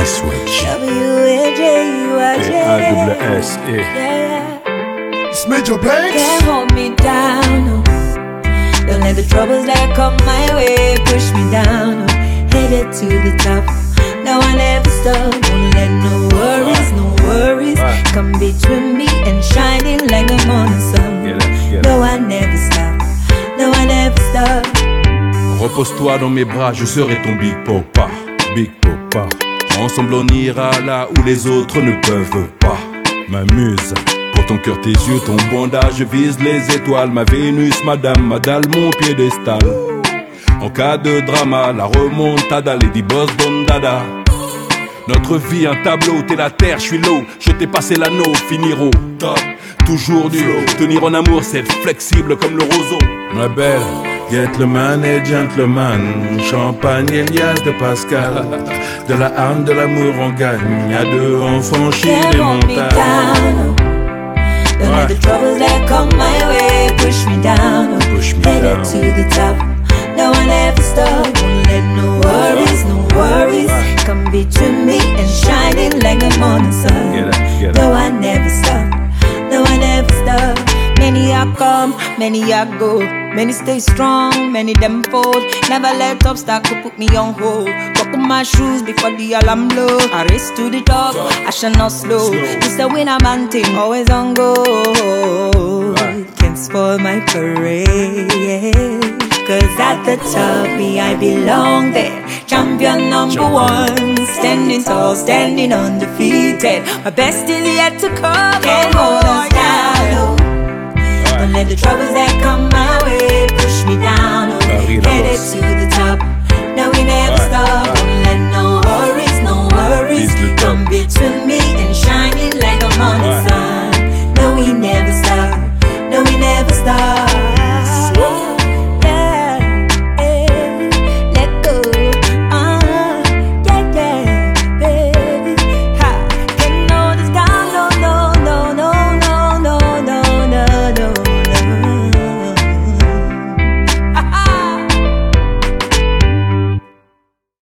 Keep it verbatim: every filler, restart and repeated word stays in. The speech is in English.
Switch. W A J U R J. A W S E. Yeah. It's Major Banks. Can't hold me down, no. Don't let the troubles that come my way push me down, no. Headed to the top. Now I never stop. Won't let no worries, no worries come between me and shining like the morning sun. Get it, get it. No, I never stop. No, I never stop. Repose-toi dans mes bras, je serai ton Big Papa. Big Papa. Ensemble on ira là où les autres ne peuvent pas. M'amuse. Pour ton cœur, tes yeux, ton bandage, je vise les étoiles. Ma Vénus, madame, ma dalle, mon piédestal. En cas de drama, la remontada, Lady Boss Don Dada. Notre vie, un tableau, t'es la terre, je suis l'eau. Je t'ai passé l'anneau, finir au top. Toujours du haut, tenir en amour, c'est être flexible comme le roseau. Ma belle, gentleman et gentleman. Champagne et liasse de Pascal. De la âme, de l'amour, on gagne. À deux, on franchit les montagnes. Don't let the troubles that come my way push me down, Push me headed down. to the top. No, I never stop. Won't let no worries, no worries come between me and shining like the morning sun. Get up, get up. No, I never stop. No, I never stop. Many I come, many I go. Many stay strong, many them fold. Never let obstacle put me on hold. Buckle my shoes before the alarm blow. I race to the top, I shall not slow. It's the winner man thing, always on go. Can't spoil my parade. Cause at the top, me I belong there. Champion number one. Standing tall, standing undefeated. My best is yet to come. Can't hold us down. Don't let the troubles that come my way push me down. Headed to